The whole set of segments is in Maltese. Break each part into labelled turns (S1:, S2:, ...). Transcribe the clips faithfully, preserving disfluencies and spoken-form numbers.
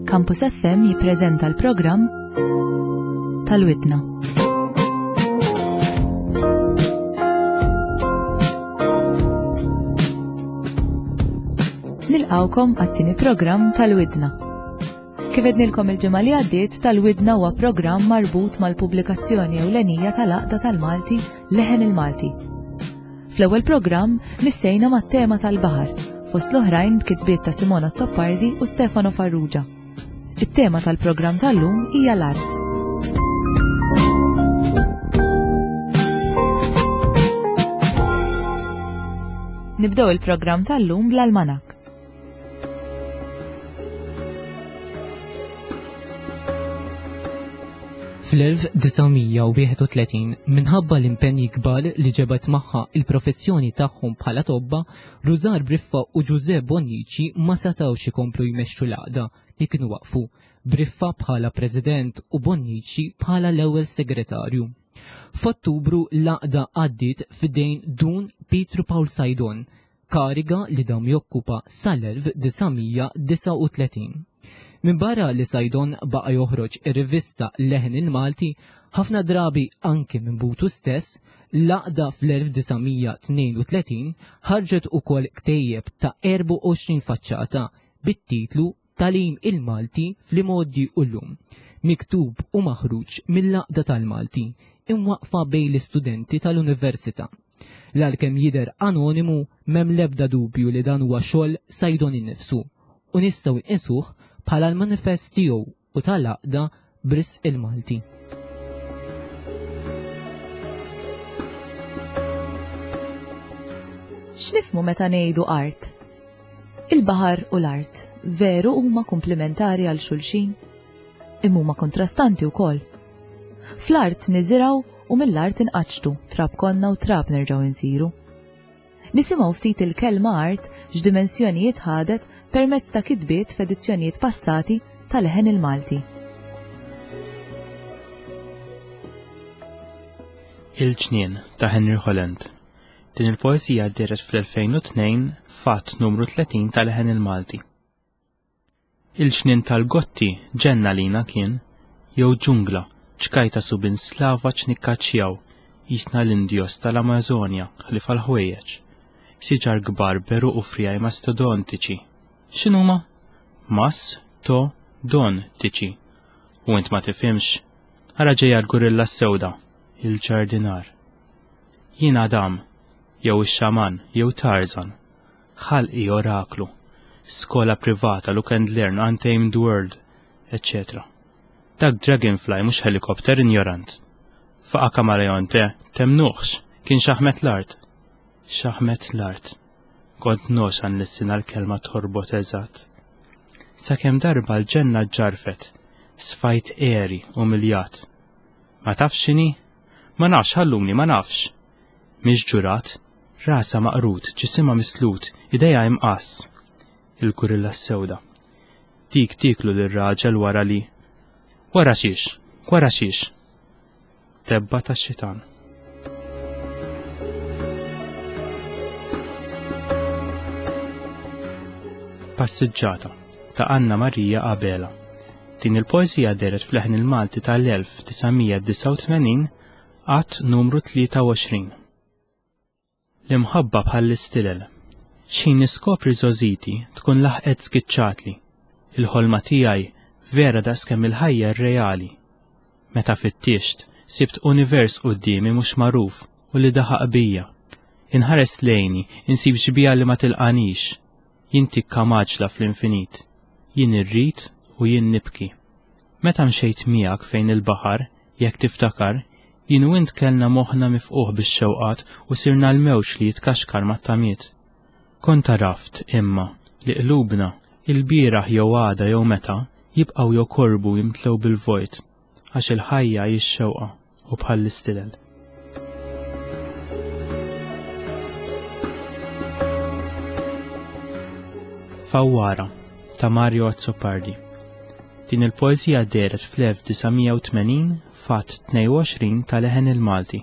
S1: Campus F M jippreżenta l-programm Tal-Widna. Nilqawkom għat-tieni programm Tal-Widna. Kif għednilkom il-ġimgħa li għaddiet, Tal-Widna huwa programm marbut mal-pubblikazzjoni ewlenija tal-Għaqda tal-Malti Leħen il-Malti. Fl-ewwel programm nissejna mat-tema tal-baħar, fost l-oħrajn b'kitbiet ta' Simona Zoppardi u Stefano Farrugia. It-tema tal-programm tal-lum hija l-art. Nibdew il-programm tal-lum bl-almanak.
S2: Fl-elf tisa' wieħed u tletin, minħabba l-impenji kbar li ġebet magħha il-professjoni tagħhom bħala tobba, Rużar Briffa u Giuseppe Bonnici ma setgħux ikomplu jmexxu l-Għaqda li kienu waqfu, Briffa bħala President u Bonnici bħala l-ewwel segretarju. F'Ottubru l-Għaqda għaddiet f'idejn Dun Pietru Paul Sajdon, kariga li dam jokkupa sal-elf tisa' disa' u tletin. Min barra li Sajdon baqa' joħroġ ir-rivista Leħen il-Malti, ħafna drabi anke minn butu stess, l-Għaqda fl-elf tisa' tnejn u tletin ħarġet ukoll ktejjeb ta' erba' u għoxrin faċċata bit-titlu Tagħlim il-Malti fl-imoddi u llum, miktub u maħruġ mill-Għaqda tal-Malti, imwaqfa bejn l-istudenti tal-Università. L-għalkemm jidher anonimu m'hemm l-ebda dubju li dan huwa xogħol Sajdon innifsu u nistgħu nqisuh bħala l-manifest tiegħu u tal-Għaqda b'risq il-Malti.
S1: X'nifhmu meta ngħidu art? Il-baħar u l-art veru huma komplementari għal xulxin, imma huma kontrastanti wkoll. Fl-art niżiraw u mill-art inqaċtu, trab konna u trab nerġgħu insiru. Nisimgħu ftit il-kelma art x'dimensjonijiet ħadet permezz ta' kitbiet f'edizzjonijiet passati tal-Leħen il-Malti.
S3: Il-ġnien ta' Henry Holland. Din il-poesija ddiret fl-elfejn u tnejn fatt numru tletin tal-Leħen il-Malti. Il-ġnien tal-Gotti ġenna lina kien, jew ġungla, ċkajta subin slava ċnikkaċċjaw, jisna l-Indjos tal-Amazonja ħlif għal-ħwejjeġ. Siġar kbar beru u frijaj mastodontiċi. X'inhuma? Mas, to, don tiċi. U int ma tifhimx, ara ġejja l-gurilla s-sewda, il-ġardinar. Jien Adam, jew ix-xaman, jew Tarzan. Ħalqi oraklu, skola privata, look and learn, untamed world, et cetera. Dak dragonfly mhux helikopter injorant. Faqa kamaleonte, temnuħx, kien xaħmet l-art. Xaħmet l-art. Kont noxan l-sina l-kelma torbot eżatt. Sakemm darba l-ġenna ġarfet, sfajt eri u miljat. Ma tafx x'inhi? Ma nafx ħallumni, ma nafx. Mhix ġurat, rasa maqrud, ġisimha mislut, idejha imqass. Il-gurilla s-sewda. Dik tiklu lir-raġel wara li. Wara xiex, wara xiex. Tebba tax-xitan. Passiġġata ta' Anna Marija Abela. Din il-poesija deret fl-Leħen il-Malti tal-elf tisa' disa' u tmenin qatt numru tlieta u għoxrin. L-imħabba bħall-istilel. X'in niskopri żożiti tkun laħqet skiċċatli. Il-ħolma tiegħi vera daqskemm il-ħajja reali. Meta fittixt, sibt univers qudiemi mhux magħruf u li daħaq bija. Inħares lejni, insib ġbija li ma tilqanix. Jien tikka maġla fl-infinit, jien irrid u jien nibki. Meta mxejt miegħek fejn il-baħar, jekk tiftakar, jien u int kellna moħħna mifquh bix-xewqat u sirna l-mewx li jitkaxkar mat-tamiet. Kont raft imma li qlubna il-bieraħ jew għada jew meta jibqgħu jokorbu jimtlew bil-vojt għax il-ħajja jix-xewqa u bħall-istilel. Fawwara ta' Mario Zoppardi. Din il-poesija deret fl-elf tisa' u tmenin fatt tnejn u għoxrin tal-Leħen il-Malti.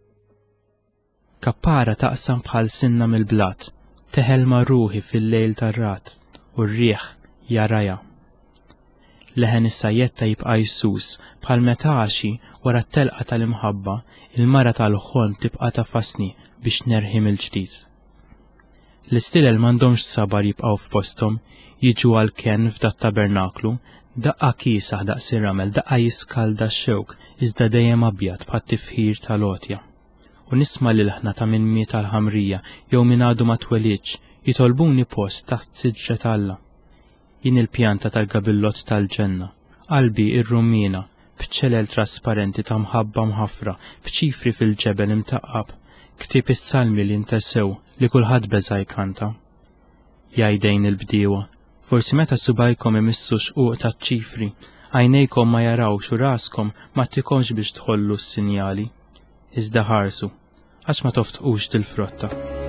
S3: Kappara taqsam bħal sinna mill-blat, teħel marruħi fil-lejl tar-rat u r-rieħ jaraja. leħen is-sajjetta jibqa' jissus bħal meta għaxi wara t-telqa tal-imħabba il-mara tal-ħolm tibqa' tafasni biex nerħim il-ġdid. L-istilel m'għandhomx sabar jibqgħu f'posthom, jiġu għal ken f'dat tabernaklu, daqqa kiesaħ daqs ir-ramel, daqqa jiskalda x-xewk, iżda dejjem abjad bħat tifħir tal-għotja. U nisma' l-ħna ta' min miet tal-ħamrija jew min għadu ma twelidx jitolbuni post taħt siġġet Alla. Jien il-pjanta tal-gabillot tal-ġenna, qalbi ir-rumina, b'ċelel trasparenti ta' mħabba mħafra, b'ċifri fil-ġebel imtaqqab, ktieb is-salmi li ntesew li kulħadd beża jkanta. Jgħidejn il-bdiewa, forsi meta subajkom imissu xquq taċ-ċifri, għajnejkom ma jarawx u raskom ma tikomx biex tħollu s-sinjali. Iżda ħarsu, għax ma toftqux dil-frotta.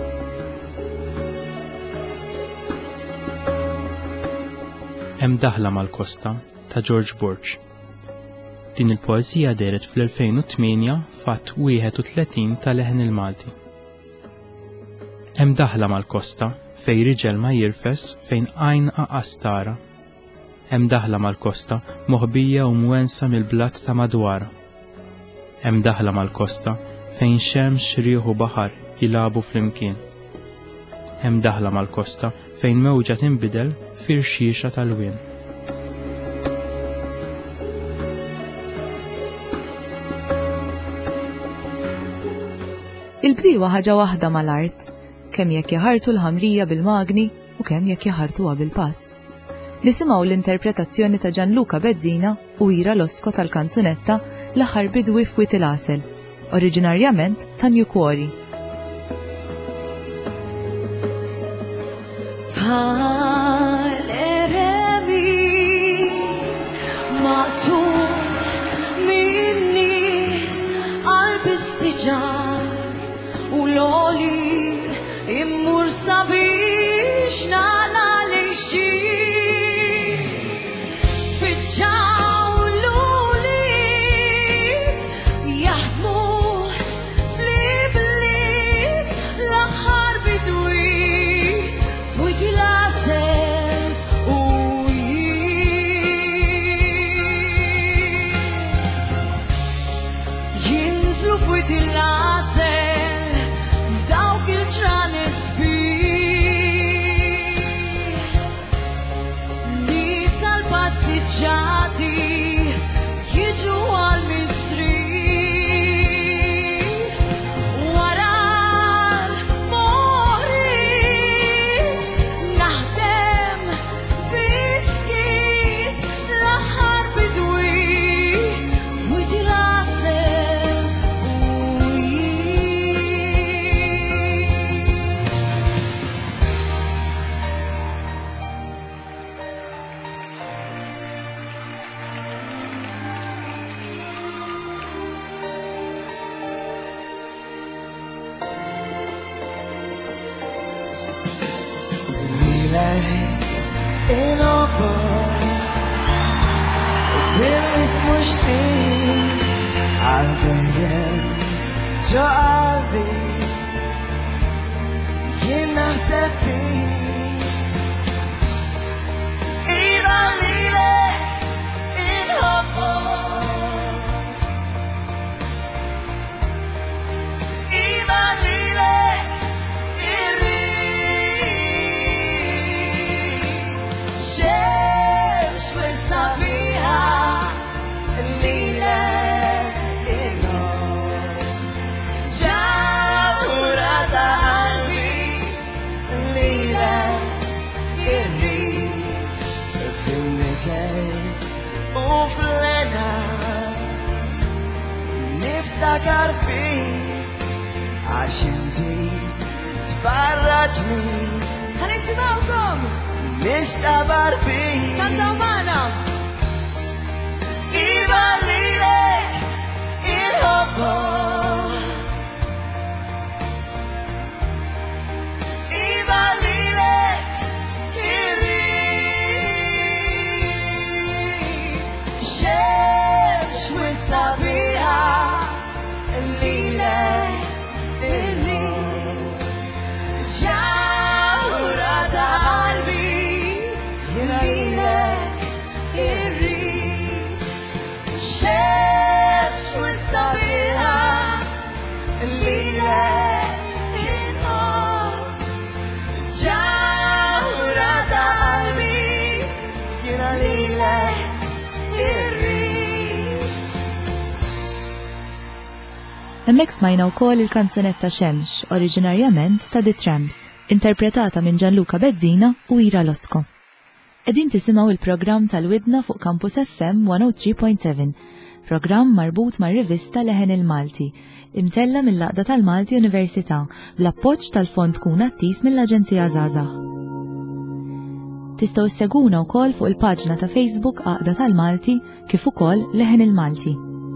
S3: Hemm daħla mal-kosta ta' George Borch. Din il-poeżija deret fl-elfejn u tminja fatt wieħed u tletin tal-Leħen il-Malti. Hemm daħla mal-kosta fejn riġel ma jirfes fejn għajn aqastara. Hemm daħla mal-kosta moħbija u mwensa mill-blat ta' madwara. Hemm daħla mal-kosta fejn xemx rieħu baħar jilabu flimkien. Hemm daħla mal-kosta fejn mewġa tinbidel firxiexa tal-wien.
S1: Il-bdiewa ħaġa waħda mal-art, kemm jekk jaħartu l-ħamrija bil-magni u kemm jekk jaħartuha bil-pass. Nisimgħu l-interpretazzjoni ta' Gianluca Bezzina u Ira Losco tal-kanzunetta L-aħħar bidwi f'Wiet il-Għasel, oriġinarjament ta' New Quarry.
S4: Bħal eremit maqtul min nies qalbi s-siġar u l-oli immur sabiex nagħla lejxin spiċċaw l-uliet jaħdmu fl-ibliet l-aħħar bidwi f'Wiet il-Għasel u jien jinżlu f'Wiet il-Għasel f'dawk il-ġranet sbir nies għall-passiġġati jiġu għall-mistri wara l-moħrit naħdem fi-skiet l-aħħar bidwi f'Wiet il-Għasel u
S5: il-ħobba bil-ismu xtieq għal-dejjem ġo qalbi jien naħseb fik iva lilek il-ħobba iva lilek xemx sabiħa lilek il-nur ġawra ta' qalbi lilek ir-rih fil-mikej u fl-lena niftakar fik għax inti tfarraġni
S4: ħanisimgħukom
S5: nistabar fik
S4: kantaw magħna.
S5: iva lilek il-ħobba iva lilek ir-rih xemx sabiħa lilek ir-rih ġawra ta' qalbi lilek ir-rih
S1: Hemmhekk smajna wkoll il-kanzunetta Xemx, oriġinarjament ta' The Tramps, interpretata minn Gianluca Bezzina u Ira Lostko. Qegħdin tisimgħu il-programm tal-Widna fuq Campus F M one oh three point seven, programm marbut mar-rivista Leħen il-Malti, imtella mill-Laqda tal-Malti Università bl-appoġġ tal-Fond Kun Attiv mill-Aġenzija Żgħażagħ. Tistgħu sseguna wkoll fuq il-paġna ta' Facebook Għaqda tal-Malti kif ukoll Leħen il-Malti.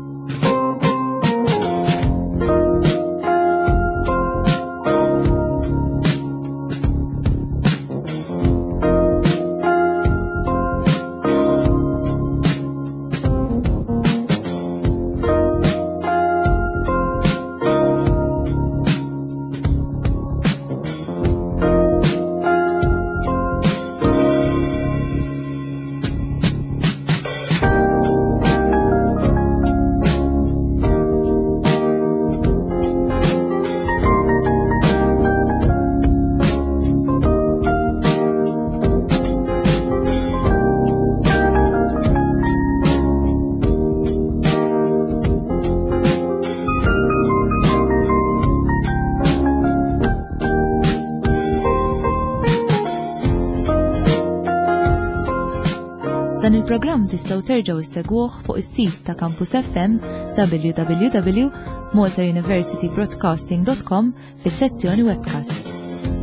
S1: Dan il-programm tistgħu terġgħu issegwuh fuq is-sit ta' Campus F M w w w dot malta university broadcasting dot com fis-sezzjoni Webcasts.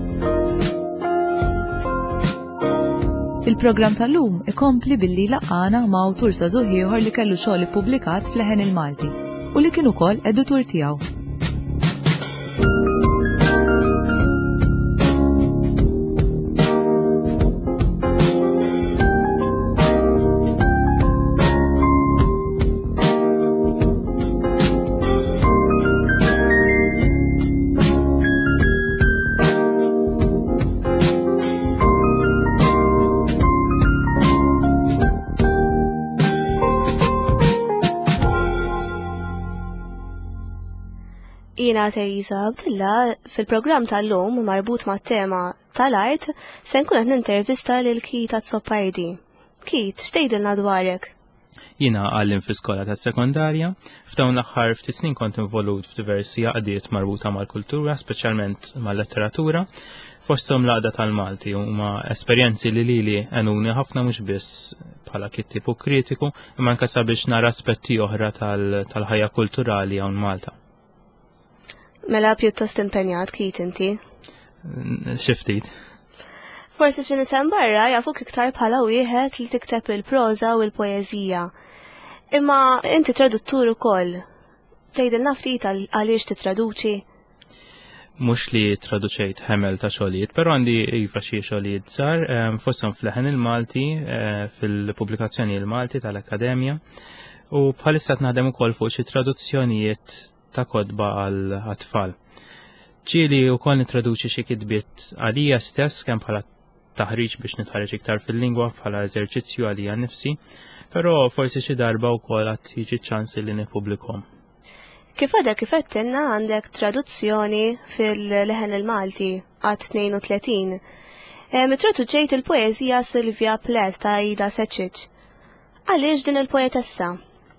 S1: Il-programm tal-lum ikompli billi laqana ma' awtur sażuħ ieħor li kellu xogħol ippubblikat fl-Leħen il-Malti u li kien ukoll editur tiegħu.
S6: Jiena Teresa Abdilla, fil-programm tal-lum marbut ma' tema tal-art se nkun qed nintervista lil Kit Azzopardi. Kit, x'tgħidilna dwarek?
S3: Jiena għallim fl-iskola tas-sekondarja, f'dawn l-aħħar ftit snin kont involut f'diversi għaqdiet marbuta mal-kultura, speċjalment mal-letteratura, fosthom l-Għaqda tal-Malti huma esperjenzi li lili għenuni ħafna mhux biss bħala kittieb u kritiku, imma anke sabiex nara aspetti oħra tal-ħajja kulturali hawn Malta.
S6: Mela pjuttost impenjat Kit inti.
S3: Xi ftit.
S6: Forsi xi nisem barra jafuk iktar bħala wieħed li tikteb il-proża u l-poeżija. Imma inti traduttur ukoll. Tgħidilna ftit għaliex titraduċi?
S3: Mhux li traduċejt ħemel ta' xogħlijiet, però għandi iva xi xogħlijiet żgħar fosthom fl-Leħen il-Malti fil-pubblikazzjoni il-Malti tal-Akkademja u bħalissa qed naħdem ukoll fuq xi traduzzjonijiet ta' kodba għal-tfal. Ġieli wkoll nitraduċi xi kitbiet għalija stess kemm bħala taħriġ biex nitħarreġ iktar fil-lingwa bħala eżerċizzju għalija nnifsi, però forsi xi darba wkoll għad jiġi ċans li nippubblikhom.
S6: Kif għadek kif qedtilna għandek traduzzjoni fil-Leħen il-Malti għad tnejn u tletin. Traduċejt il-poeżija Silvia Plath ta' Ida Sečić. Għaliex din il-poetessa?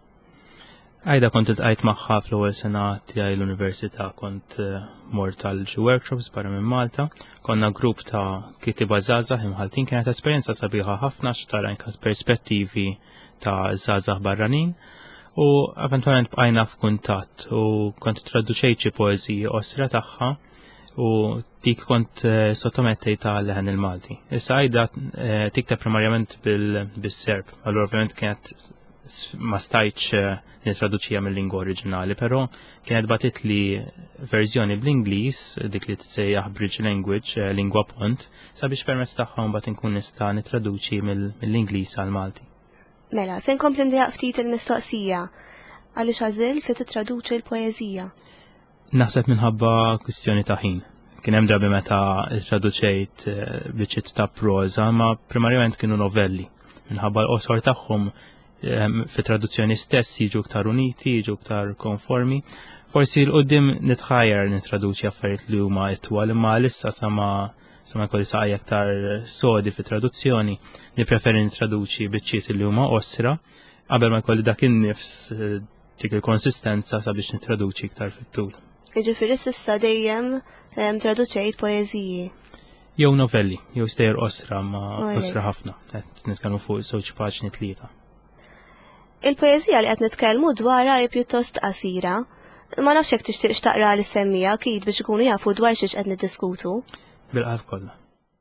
S3: Għajda kont tqajt magħha fl-ewwel sena tiegħi l-Università, kont mort għal xi workshops barra minn Malta, konna grupp ta' kittiba żgħażagħ imħaltin, kienet esperjenza sabiħa ħafna x'tara anke perspettivi ta' żgħażagħ barranin u eventwalment bqajna f'kuntatt u kont traduċejt xi poeżiji osra tagħha u dik kont sottomettejta għal Leħen il-Malti. Issa Għajda tikteb primarjament bil-Serb, allura ovvjament kienet ma stajtx nitraduċija mill-lingwa oriġinali, però kienet batit li verżjoni bl-Ingliż, dik li titsejjaħ Bridge Language, lingwa pont, sabiex permezz tagħha mbagħad inkun nista' nitraduċi mill-Ingliż għal Malti.
S6: Mela, se nkompli ndejjaq ftit il-mistoqsija. Għaliex għażilt li titraduċi l-poeżija?
S3: Naħseb minħabba kwistjoni ta' ħin. Kien hemm drabi meta traduċejt biċċiet ta' proża, ma primarjament kienu novelli. Minħabba l-qosor tagħhom fi traduzzjoni stess jiġu ktar uniti, jiġu ktar konformi. Forsi l-qoddim nitħajjar nitraduċi affarijiet li huma itwal, imma lissa sama sama kolli saqajja ktar sodi fi traduzzjoni, li preferi nitraduċi biċċiet li huma osra, qabel ma jkolli dak in-nifs dik il-konsistenza sabiex nitraduċi iktar fit-tul.
S6: Jiġifieri s'issa dejjem em, traduċejt poeżiji.
S3: Jew novelli, jew stejjer osra ma
S6: Ojej.
S3: osra ħafna, qed nitkellmu fuq żewġ paġni tlieta.
S6: Il-poeżija li qed nitkellmu dwarha hi pjuttost qasira. Ma nafx jekk tixtieq x'taqra li semmija akid biex ikunu jafu dwar xiex qed niddiskutu.
S3: Bil-qalb kollha.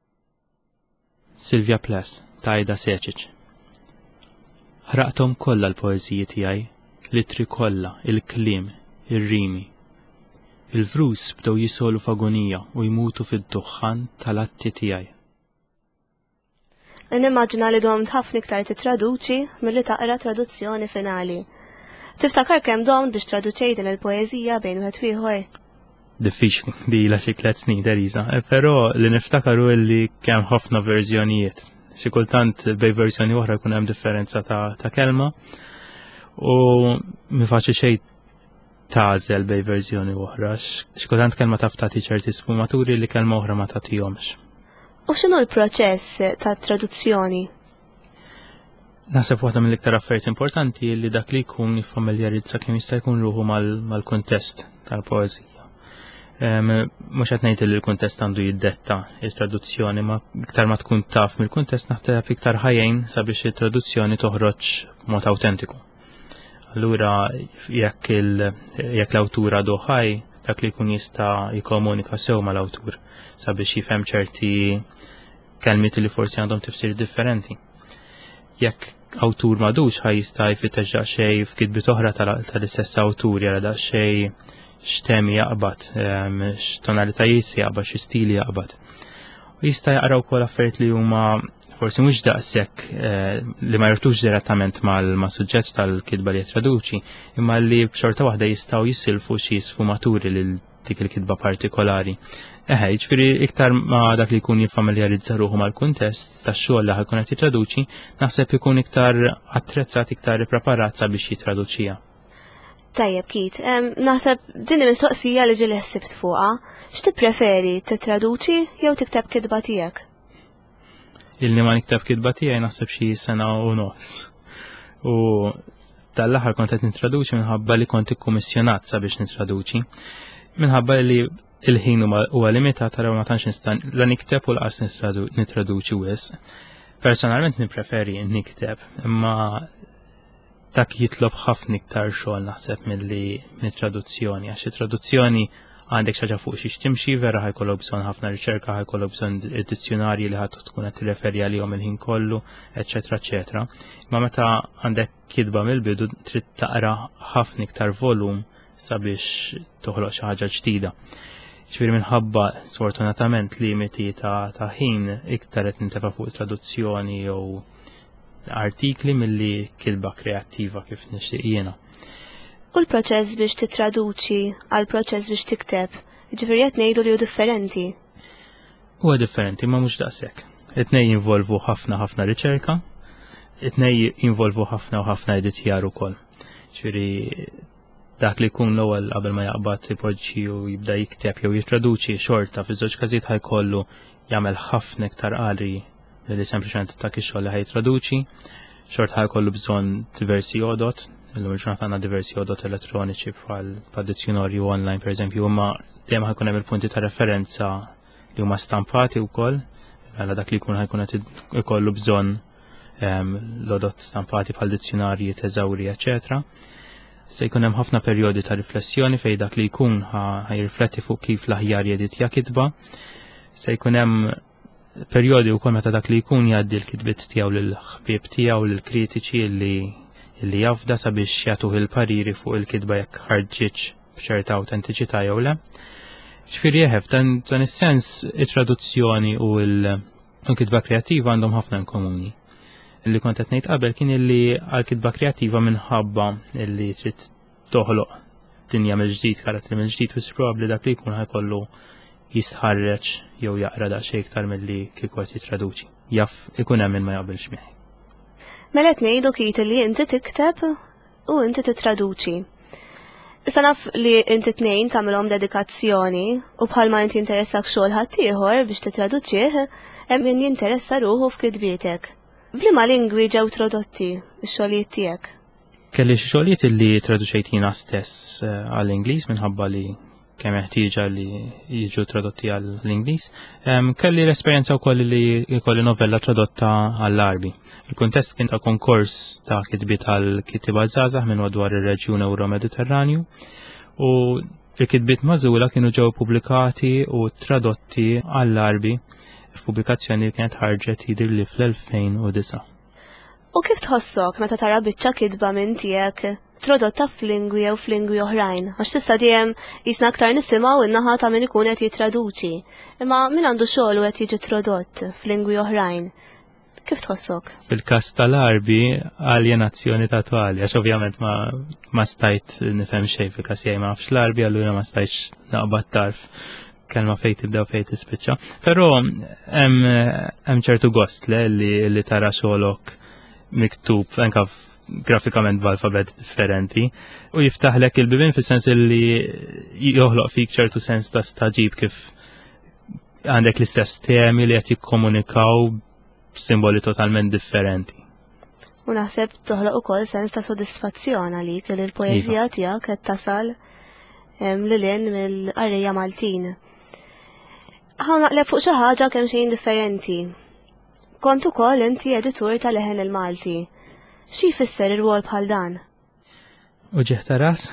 S3: Silvia Plath, ta' Ida Sečić. Ħraqthom kollha l-poeżiji tiegħi, litri kollha, il-kliem, ir-rimi. Il-vrus bdew jisolu f'agonija u jmutu fid-duħħan tal-atti tiegħi.
S6: Nimmaġina li domt ħafna iktar titraduċi milli taqra traduzzjoni finali. Tiftakar kemm domt biex traduċej din il-poeżija bejn wieħed ieħor?
S3: Diffiċli, di la xi tliet snin Teresa, però li niftakaru li kemm ħafna verżjonijiet. Xi kultant bej verżjoni oħra jkun hemm differenza ta', ta kelma u mi faċli xejn tażel bej verżjoni oħra. Xi kultant kelma taf tagħti ċerti sfumaturi li kelma oħra ma tagħtihomx.
S6: U x'inhu l-proċess ta' traduzzjoni?
S3: Naħseb waħda mill-iktar affarijiet importanti li dak li jkun jiffamiljarizza kemm jista' jkun ruħu mal-kuntest tal-poeżija. Mhux qed ngħid li l-kuntest għandu jiddetta il-traduzzjoni, ma iktar ma tkun taf mill-kuntest naħseb iktar ħajjin sabiex il-traduzzjoni toħroġ mod awtentiku. Allura jekk jekk l-awtur għadu ħaj, dak li jkun jista' jikkomunika sew mal-awtur sabiex jifhem ċerti kelmiet li forsi għandhom tifsir differenti. Jekk awtur m'għadux ħaj jista' jfittex daqsxejn f'kitbiet oħra tal-istess awtur jara daqsxejn x'temi jaqbad, x'tonalitajiet jaqbad, xi stili jaqbad. U jista' jaqra wkoll affarijiet li huma forsi mhux daqshekk li ma jirtux direttament mal-suġġett tal-kitba li jittraduċi, imma li b'xorta waħda jistgħu jisilfu xi sfumaturi lil dik il-kitba partikolari. Eħe, ġifieri iktar ma dak li jkun jiffamiljarizza ruħu mal-kuntest tax-xogħol li ħajkun qed jitraduċi, naħseb ikun iktar attrezzat, iktar ippreparat sabiex jitraduċija.
S6: Tajjeb Kit, naħseb din mistoqsija li ġieli ħsibt fuqha, x'tippreferi titraduċi jew tikteb kitba tiegħek?
S3: Illi ma nikteb kitba tiegħi naħseb xi sena u nofs. U tal-aħħar kont qed nitraduċi minħabba li kont ikkummissjonat sabiex nitraduċi. Minħabba li il-ħin huwa limitat taraw ma tantx nista' la nikteb u laqas nitraduċi wisq. Personalment nippreferi nikteb, imma dak jitlob ħafna iktar xogħol naħseb milli mit-traduzzjoni, għax it-traduzzjoni għandek xaġa fuq xi timxi, vera ħajkollok bżonn ħafna riċerka, ħajkollok bżonn id-dizzjonarji li ħadd tkun qed tirreferi għalihom il-ħin kollu, eċetera, eċetera. Ma meta għandek kitba mill-bidu trid taqra ħafna iktar volum sabiex toħloq xi ħaġa ġdida. Ġifieri minħabba sfortunatament limiti ta' ta' ħin iktar qed nintefa' fuq traduzzjoni jew artikli milli kitba kreattiva kif nixtieq jiena.
S6: U l-proċess biex titraduċi għal proċess biex tikteb, ġifieri qed ngħidu li hu differenti.
S3: Huwa differenti, ma mhux daqshekk. It-tnejn jinvolvu ħafna ħafna riċerka, it-tnejn jinvolvu ħafna u ħafna editjar ukoll. Ġifieri dak li jkun l-ewwel qabel ma jaqbad ipoġġi u jibda jikteb jew jitraduċi xorta fiż-żewġ każijiet ħajkollu jagħmel ħafna iktar qari li sempliċement ta' kix xogħol li ħajtraduċi, xort ħajkollu bżonn diversi għodot, illum il-ġurnata għandna diversi għodot elettroniċi bħal dizzjonarju online pereżempju, huma dejjem ħajkun hemm il-punti ta' referenza li huma stampati wkoll, mela dak li jkun ħajkun qed ikollu bżonn l-għodot stampati bħal dizzjonarji, teżawri, eċetera. Se jkun hemm ħafna perjodi ta' riflessjoni fejn dak li jkun ħajrifletti fuq kif l-aħjar jeditja kitba. Se jkun hemm perjodi wkoll meta dak li jkun jgħaddi l-kitbiet tiegħu lill-ħbieb tiegħu lill-kritiċi li li jafda sabiex jagħtuh il-pariri fuq il-kitba jekk ħarġitx b'ċerta awtentiċità jew le. Ġifieri jeħef dan is-sens it-traduzzjoni u l-kitba kreattiva għandhom ħafna in komuni. Illi kont qed ngħid qabel kien illi għall-kitba kreattiva minħabba illi trid toħloq dinja mill-ġdid, karattri mill-ġdid, wis probabbli dak li jkun ħajkollu jistħarreġ jew jaqra daqsxejn iktar milli kieku qed jitraduċi. Jaf ikun hemm min ma jaqbilx miegħi.
S6: Mela qed ngħidu Kit li inti tikteb u inti titraduċi. Issa naf li inti tnejn tagħmilhom dedikazzjoni u bħalma inti interessak xogħol ħadd ieħor biex titraduċih, hemm min jinteressa ruħu f'kitbietek. Bliema lingwi ġew tradotti x-xogħlijiet tiegħek?
S3: Kelli xi xogħlijiet illi traduċejtina stess għall-Ingliż minħabba li kemm ħtieġa li jiġu tradotti għall-Ingliż. Kelli l-esperjenza wkoll li jkolli novella tradotta għall-Arbi. Il-kuntest kien ta' konkors ta' kitbiet għall-kittiba żgħażagħ minn madwar ir-reġjun Ewro-Mediterranju u l-kitbiet magħżula kienu ġew pubblikati u tradotti għall-Arbi f'pubblikazzjoni li kienet ħarġet jidhirli fl-elfejn u disa'.
S6: U kif tħossok meta tara biċċa kitba minn tiegħek tradotta f'lingwi jew f'lingwi oħrajn? Għax tista' dejjem jisna aktar nisimgħu in-naħa ta' min ikun qed jitraduċi. Imma min għandu xogħol u qed jiġi tradott f'lingwi oħrajn. Kif tħossok?
S3: Fil-każ tal-Arbi aljenazzjoni tatwali, għax ovvjament ma ma stajt nifhem xejn fil-każ jgħid ma nafx l-Arbi, allura ma stajtx naqbad tarf kelma fejn tibda u fejn tispiċċa. Però hemm ċertu gost le li li tara xogħolok miktub anka grafikament b'alfabet differenti u jiftaħlek il-bibin fis-sens li joħloq fik ċertu sens ta' staġib kif għandek l-istess temi li qed jikkomunikaw b'simboli totalment differenti.
S6: U naħseb toħloq ukoll sens ta' sodisfazzjon għalik li l-poeżija tiegħek qed tasal lilien mill-qarrija Maltin. Ħa naqleb fuq xi ħaġa kemm xejn differenti. Kont ukoll inti editur tal-Leħen il-Malti. Xi jfisser ir-rwol bħal dan?
S3: U ġeħta ras?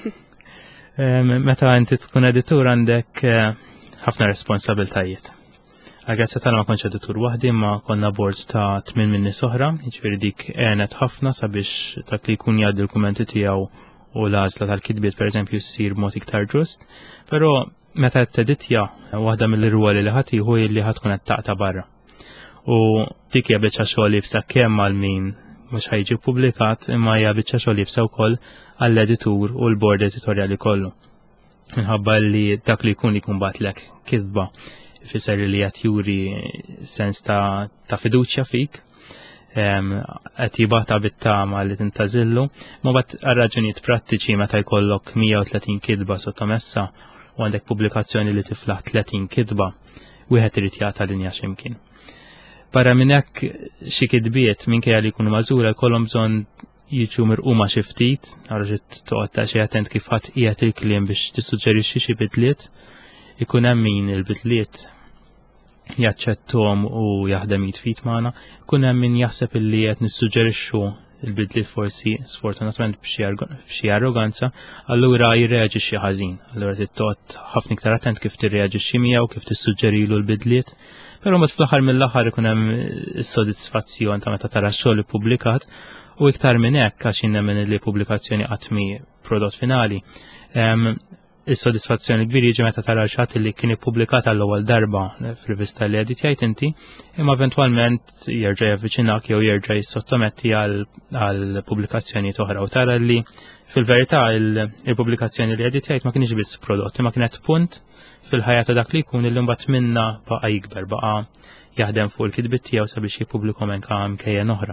S3: Meta inti tkun editur għandek ħafna responsabiltajiet. Għal-grazza tagħna ma kontx editur waħdi ma konna bord ta' tmien minni soħra, jiġifieri dik għenet ħafna sabiex dak li jkun jgħaddi l-kumenti tiegħu u l-għażla tal-kitbiet pereżempju ssir mod iktar ġust, però meta qed teditja waħda mill-irwoli li ħadd jieħu li ħadd tkun qed taqta' barra. U dik hija biċċa xogħol jibsa kemm għal min mhux ħajġi publikat imma hija biċċa xogħol jibsa wkoll għall-editur u l-bord editorjali kollu. Minħabba li dak li jkun jkun bagħtlek kitba ifisser li qed juri sens ta' ta' fiduċja fik, qed jibgħata bit-tama li tintażillu, ma bad raġunijiet prattiċi meta jkollok mija u tletin kitba sottomessa u għandek pubblikazzjoni li tiflaħ tletin kitba, wieħed irid jagħta linja x'imkien. Barra minn hekk xi kitbiet minkejja li jkunu magħżula jkollhom bżonn jiġu mirquma xi ftit, għarġet toqgħod ta' xi attent kif ħadd qiegħed il-kliem biex tissuġġerixxi xi bidliet, ikun hemm min il-bidliet jaċċettom u jaħdem jitfit magħna, ikun hemm min jaħseb illi qed nissuġġerixxu il-bidliet forsi sfortunatament b'xi arroganza, allura jirreaġixxi ħażin. Allura tittoqgħod ħafna iktar attent kif tirreaġixxi miegħu kif tissuġġerilu l-bidliet. Però mbagħad fl-aħħar mill-aħħar ikun hemm is-sodisfazzjon ta' meta tara x-xogħol ippubblikat u iktar minn hekk għax nemmen li pubblikazzjoni qatt mi prodott finali. Is-sodisfazzjoni kbir jiġi meta tara xi ħadd li kien ippubblikat għall-ewwel darba f'rivista li editjajt inti, imma eventwalment jerġa' javviċinak jew jerġa' jissottometti għal pubblikazzjonijiet oħra u tara li fil-verità il-pubblikazzjoni li editjajt ma kienx biss prodott, ma kienet punt fil-ħajja ta' dak li jkun illi mbagħad minna baqa' jikber, baqa' jaħdem fuq il-kitbiet tiegħu sabiex jippubblikhom anke mkejjen oħra.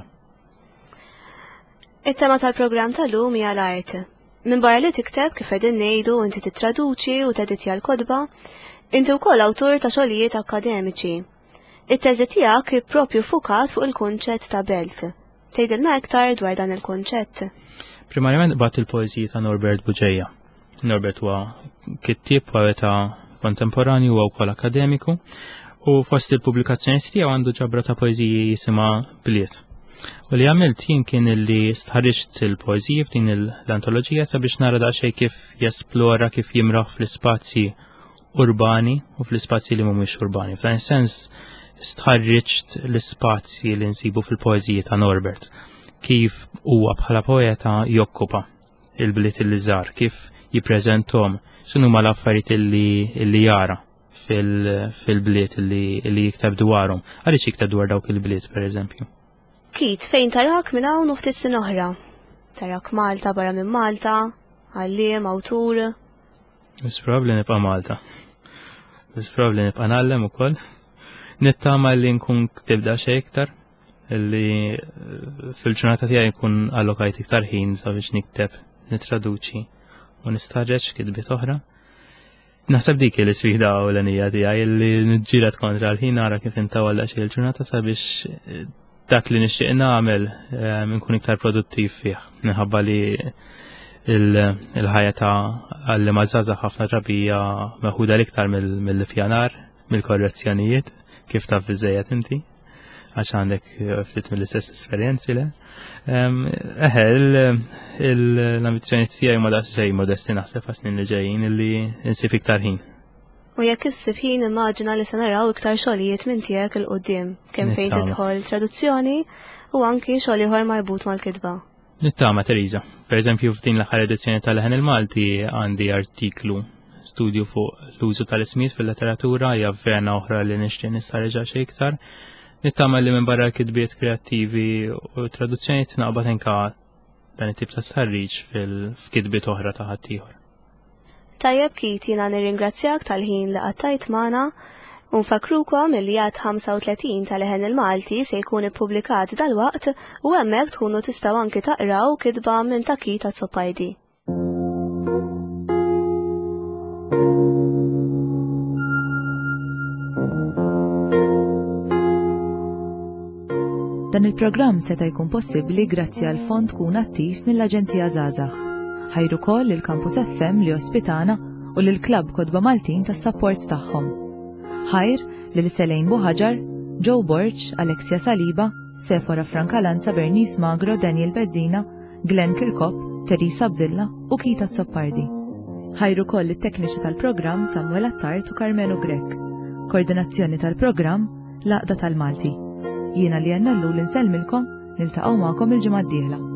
S6: It-tema tal-programm tal-lum hija l-art. Minn barra li tikteb kif qegħdin ngħidu inti titraduċi u teditja l-kodba, inti wkoll awtur ta' xogħlijiet akademiċi. It-teżi tiegħek proprju fukat fuq il-kunċett ta' belt. Tgħidilna aktar dwar dan il-kunċett.
S3: Primarjament bat il-poeżiji ta' Norbert Buġeja. Norbert huwa kittieb poeta kontemporanju u wkoll akademiku u fost il-pubblikazzjonijiet tiegħu għandu ġabra ta' poeżiji jisimha Bliet. U li għamilt jien kien li stħarriġt il-poeżiji f'din l-antoloġija sabiex nara daqsxejn kif jesplora kif jimraħ fl-ispazji urbani u fl-ispazji li mhumiex urbani. F'dan is-sens stħarriġt l-ispazji li nsibu fil-poeżiji ta' Norbert. Kif huwa bħala poeta jokkupa il-bliet li żar, kif jippreżenthom, x'inhu ma l-affarijiet li jara fil-bliet li jikteb dwarhom. Għaliex jikteb dwar dawk il-bliet pereżempju?
S6: Kit, fejn tarak minn hawn u ftit sin oħra? Tarak Malta barra minn Malta, għalliem, awtur?
S3: Bis probabbli nibqa' Malta. Bis probabbli nibqa' nagħllem ukoll. Nittama li nkun tibda xejn iktar, illi fil-ġurnata tiegħi nkun allokajt iktar ħin sabiex nikteb, nitraduċi u nistaġġeġ kitbiet oħra. Naħseb dik l-isfida ewlenija tiegħi illi niġġieled kontra l-ħin nara kif intawal xi l-ġurnata sabiex dak li nixtieq nagħmel nkun iktar produttiv fih. Minħabba li il-ħajja ta' għalli mażaza ħafna drabija meħuda l-iktar mill-pjanar, mill-korrezzjonijiet, kif taf biżejjed inti, għax għandek ftit mill-istess esperjenzi le. Eħe, l-ambizzjoni tiegħi ma daqs xejn modesti naħseb għas-snin li ġejjin illi insib iktar ħin.
S6: U jekk issib ħin immaġina li se naraw iktar xogħlijiet minn tiegħek il qudiem kemm fejn tidħol traduzzjoni u anki xogħol ieħor marbut mal-kitba.
S3: Nittama, Teresa. Per eżempju, f'din l-aħħar edizzjoni tal-Leħen il-Malti għandi artiklu studju fuq l-użu tal-ismijiet fil-letteratura, hija vena oħra li nixtieq nistarreġa' xi iktar. Nittama li minn barra kitbiet kreattivi u traduzzjoni tnaqbad anke dan it-tip ta' sarriġ fil-kitbiet oħra ta' ħaddieħor.
S6: Tajjeb Kit, jiena nirringrazzjak tal-ħin li qattajt magħna u nfakrukom li għad ħamsa u tletin tal-Leħen il-Malti se jkun ippubblikat dalwaqt u hemmhekk tkunu tistgħu anki taqraw kitba minn ta' Kit Azzopajdi.
S1: Dan il-programm seta' jkun possibbli grazzi għal fond tkun attiv mill-Aġenzija Żgħażagħ. Ħajru koll il-Campus F M li ospitana u l-Klabb Kodba Maltin tas-sapport tagħhom. Ħajr lil Selejn Buħaġar, Joe Borch, Alexia Saliba, Sefora Francalanza, Bernice Magro, Daniel Bezzina, Glenn Kirkop, Teresa Abdilla u Kita Zoppardi. Ħajru koll it-tekniċi tal-programm Samuel Attart u Carmelo Grek. Koordinazzjoni tal-programm Laqda tal-Malti. Jiena li għannallu l-inselmilkom niltaqgħu magħkom il-ġimgħa d-dieħla.